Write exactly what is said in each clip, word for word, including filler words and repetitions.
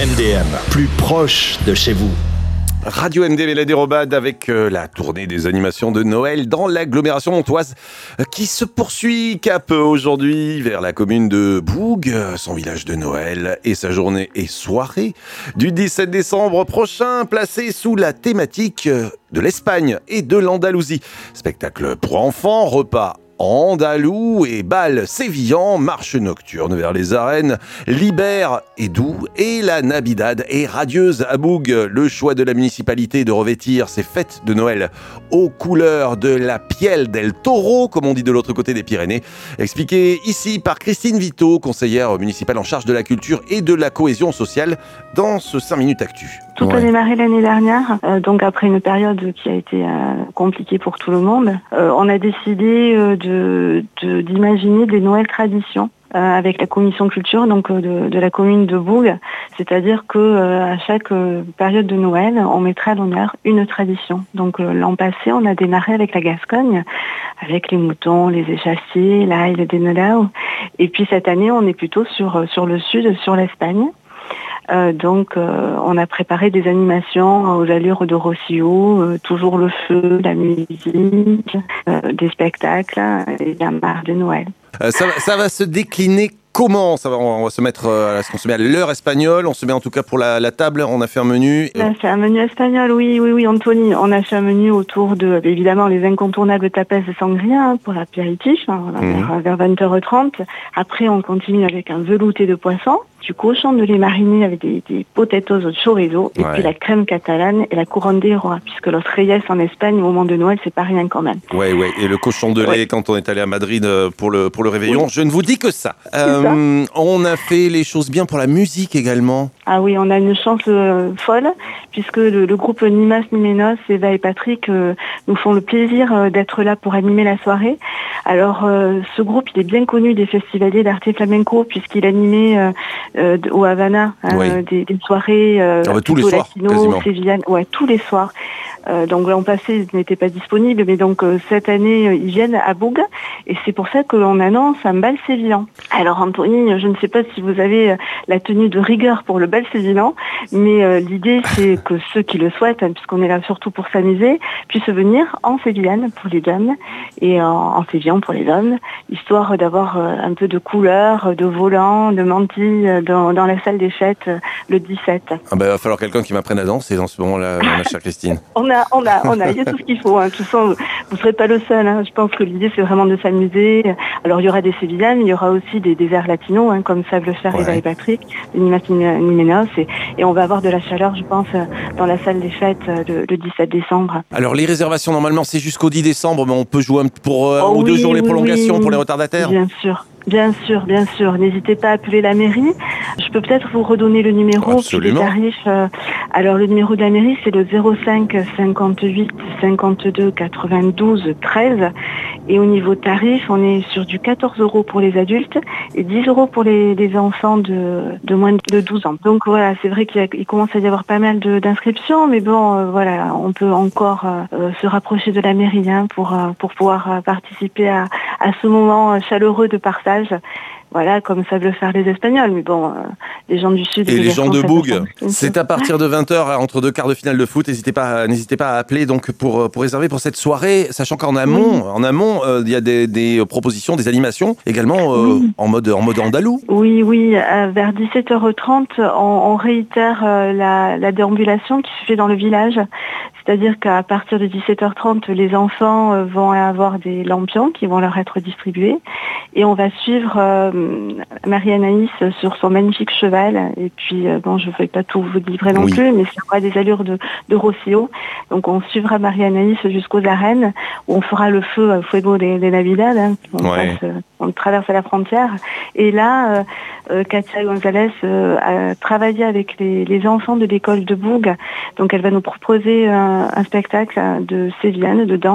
M D M, plus proche de chez vous. Radio M D M et la dérobade avec euh, la tournée des animations de Noël dans l'agglomération montoise euh, qui se poursuit cap euh, aujourd'hui vers la commune de Boug, euh, son village de Noël et sa journée et soirée du dix-sept décembre prochain, placée sous la thématique euh, de l'Espagne et de l'Andalousie. Spectacle pour enfants, repas andalou et bal sévillan, marche nocturne vers les arènes, Libère et Doux et la Navidad est radieuse à Boug. Le choix de la municipalité de revêtir ces fêtes de Noël aux couleurs de la piel del taureau, comme on dit de l'autre côté des Pyrénées, expliqué ici par Christine Vito, conseillère municipale en charge de la culture et de la cohésion sociale dans ce cinq minutes Actu. Tout a démarré l'année dernière, euh, donc après une période qui a été euh, compliquée pour tout le monde. Euh, on a décidé euh, de, de, d'imaginer des Noëls traditions euh, avec la commission culture donc euh, de, de la commune de Boug. C'est-à-dire que euh, à chaque euh, période de Noël, on mettrait à l'honneur une tradition. Donc euh, l'an passé, on a démarré avec la Gascogne, avec les moutons, les échassiers, l'ail, le dénolao. Et puis cette année, on est plutôt sur sur le sud, sur l'Espagne. Euh, donc euh, on a préparé des animations aux allures de Rossio, euh, toujours le feu, la musique, euh, des spectacles et la marche de Noël. Euh, ça, va, ça va se décliner comment? Ça va, on va se mettre, euh, est-ce qu'on se met à l'heure espagnole? On se met en tout cas pour la, la table, on a fait un menu. On a fait un menu espagnol, oui, oui, oui, Anthony. On a fait un menu autour de, évidemment, les incontournables tapas de sangria hein, pour l'apéritif, hein, mmh. vers, vers vingt heures trente. Après, on continue avec un velouté de poisson, du cochon de lait mariné avec des, des potatoes de chorizo, et ouais. puis la crème catalane et la couronne des rois, puisque los Reyes en Espagne, au moment de Noël, c'est pas rien quand même. Ouais, ouais. Et le cochon de lait, ouais. quand on est allé à Madrid pour le, pour le réveillon, oui. je ne vous dis que ça. Euh, ça. On a fait les choses bien pour la musique également. Ah oui, on a une chance euh, folle, puisque le, le groupe Nimas Nimenos, Eva et Patrick euh, nous font le plaisir euh, d'être là pour animer la soirée. Alors, euh, ce groupe, il est bien connu des festivaliers d'arte flamenco, puisqu'il animait euh, euh, au Havana hein, oui. des, des soirées euh, ah bah, tous les soirs, latino, sévillanes, ouais, tous les soirs. Euh, donc l'an passé, ils n'étaient pas disponibles, mais donc euh, cette année, euh, ils viennent à Boug, et c'est pour ça que l'on annonce un bal sévillan. Alors Anthony, je ne sais pas si vous avez euh, la tenue de rigueur pour le bal sévillan, mais euh, l'idée c'est que ceux qui le souhaitent, hein, puisqu'on est là surtout pour s'amuser, puissent venir en sévillane pour les dames et en, en sévillan pour les hommes, histoire d'avoir euh, un peu de couleur, de volant, de mantille euh, dans, dans la salle des fêtes euh, le dix-sept. Ah bah, il va falloir quelqu'un qui m'apprenne à danser dans ce moment-là, ma chère Christine. On a, on a, on a, il y a tout ce qu'il faut. Hein. De toute façon, vous ne serez pas le seul. Hein. Je pense que l'idée, c'est vraiment de s'amuser. Alors, il y aura des sévillanes, mais il y aura aussi des, des airs latinos, hein, comme savent le faire ouais. Eva et Patrick, Nimas Nimenos, et, et on va avoir de la chaleur, je pense, dans la salle des fêtes le, le dix-sept décembre. Alors, les réservations, normalement, c'est jusqu'au dix décembre, mais on peut jouer pour un oh, ou oui, deux jours les prolongations oui, pour les retardataires. Bien sûr. Bien sûr, bien sûr. N'hésitez pas à appeler la mairie. Je peux peut-être vous redonner le numéro puis les tarifs. Euh, alors le numéro de la mairie c'est le zéro cinq cinquante-huit cinquante-deux quatre-vingt-douze treize et au niveau tarif on est sur du quatorze euros pour les adultes et dix euros pour les, les enfants de, de moins de douze ans. Donc voilà, c'est vrai qu'il y a, il commence à y avoir pas mal de, d'inscriptions, mais bon euh, voilà, on peut encore euh, se rapprocher de la mairie hein, pour euh, pour pouvoir euh, participer à, à ce moment chaleureux de partage. Voilà, comme savent le faire les Espagnols. Mais bon, euh, les gens du Sud... Et, et les gens de Boug, c'est à partir de vingt heures, entre deux quarts de finale de foot. N'hésitez pas, n'hésitez pas à appeler donc, pour, pour réserver pour cette soirée, sachant qu'en amont, oui. en amont, il euh, y a des, des propositions, des animations, également euh, oui. en, mode, en mode andalou. Oui, oui. Euh, vers dix-sept heures trente, on, on réitère euh, la, la déambulation qui se fait dans le village. C'est-à-dire qu'à partir de dix-sept heures trente, les enfants euh, vont avoir des lampions qui vont leur être distribués. Et on va suivre euh, Marie-Anaïs sur son magnifique cheval. Et puis, euh, bon, je ne vais pas tout vous livrer non oui. plus, mais ça aura des allures de, de Rossio. Donc, on suivra Marie-Anaïs jusqu'aux arènes, où on fera le feu à Fuego de, de Navidad. Hein. On, ouais. passe, on traverse la frontière. Et là, euh, euh, Katia Gonzalez euh, a travaillé avec les, les enfants de l'école de Boug. Donc, elle va nous proposer un, un spectacle de sévillane, de danse,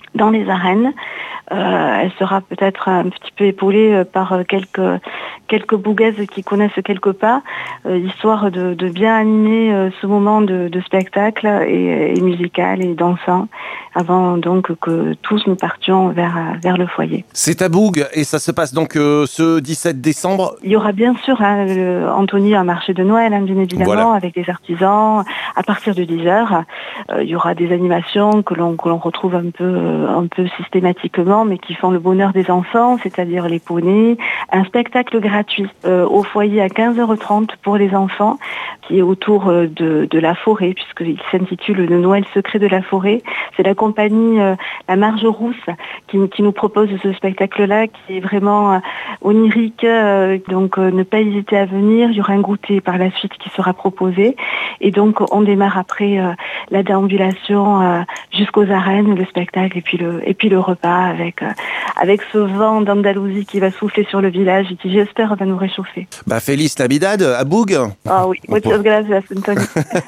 dans les arènes. Euh, elle sera peut-être un petit peu épaulée par quelques quelques bougaises qui connaissent quelques pas, euh, histoire de, de bien animer euh, ce moment de, de spectacle et, et musical et dansant, avant donc que tous nous partions vers vers le foyer. C'est à Boug et ça se passe donc euh, ce dix-sept décembre. Il y aura bien sûr, hein, le, Anthony, un marché de Noël, hein, bien évidemment, voilà. Avec des artisans. À partir de dix heures, euh, il y aura des animations que l'on que l'on retrouve un peu euh, un peu systématiquement, mais qui font le bonheur des enfants, c'est-à-dire les poneys, un spectacle gratuit euh, au foyer à quinze heures trente pour les enfants, qui est autour euh, de, de la forêt, puisqu'il s'intitule Le Noël secret de la forêt. C'est la compagnie euh, La Marge Rousse qui, qui nous propose ce spectacle-là, qui est vraiment euh, onirique, euh, donc euh, ne pas hésiter à venir. Il y aura un goûter par la suite qui sera proposé, et donc on démarre après euh, la déambulation euh, jusqu'aux arènes, le spectacle et puis le et puis le repas avec euh, avec ce vent d'Andalousie qui va souffler sur le village et qui, j'espère, va nous réchauffer. Bah, Feliz Navidad à Boug. Ah oui, muchas gracias, Antonio.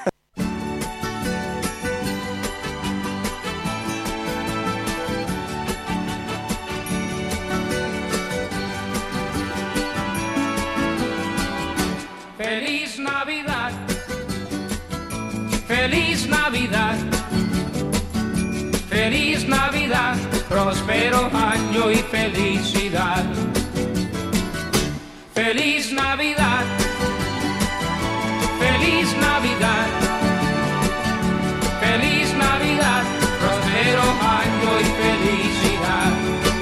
Feliz Navidad, Feliz Navidad, Feliz Navidad, próspero año y felicidad. Feliz Navidad, Feliz Navidad, Feliz Navidad, próspero año y felicidad.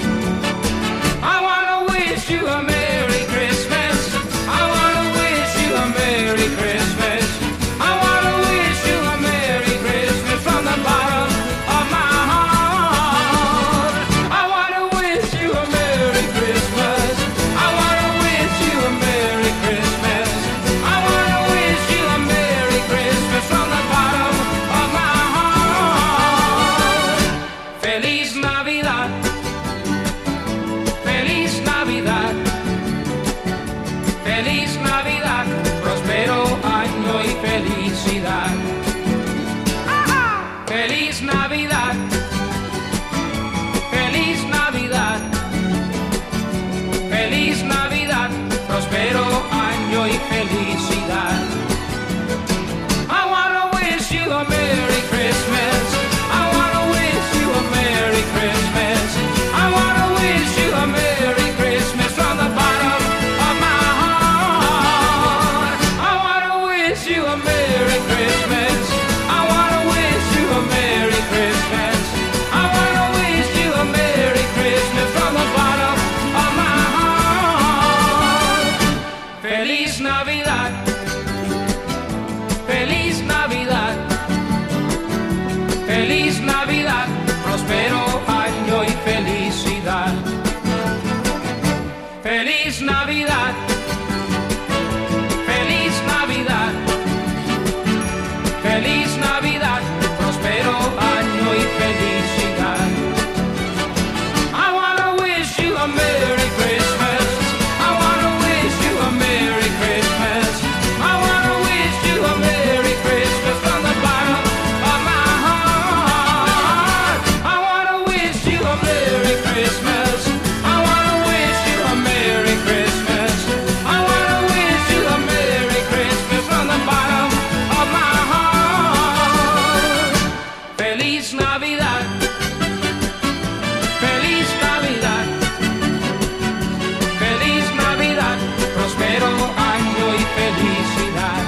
I wanna wish you a Merry Christmas. I wanna wish you a Merry Christmas. I wanna wish you a Merry Christmas from the bottom of my heart. I wanna wish you a Merry Christmas. I wanna wish you a Merry Christmas. I wanna wish you a Merry Christmas from the bottom of my heart. Feliz Navidad, Feliz Navidad, Feliz Navidad, próspero año y felicidad. Feliz Navidad, Feliz Navidad, Feliz Navidad, próspero año y felicidad. I wanna wish you a Merry Christmas. I wanna wish you a Merry Christmas. I wanna wish you a Merry Christmas from the bottom of my heart. I wanna wish you a Merry Christmas. I wanna wish you a Merry Christmas. I wanna wish you a Merry Christmas from the bottom of my heart. Feliz Navidad, Feliz Navidad, Feliz Navidad, próspero año y felicidad. Feliz Navidad, Feliz Navidad, Feliz Navidad, próspero año y felicidad. I wanna wish you a Merry Christmas. I wanna wish you a Merry Christmas. I wanna wish you a Merry Christmas from the bottom of my heart. I wanna wish you a Merry Christmas. I wanna wish you a Merry Christmas. I wanna wish you a Merry Christmas from the bottom of my heart. Feliz Navidad, Feliz Navidad, Feliz Navidad, próspero año y felicidad.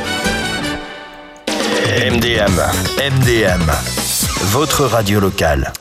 M D M, M D M, votre radio locale.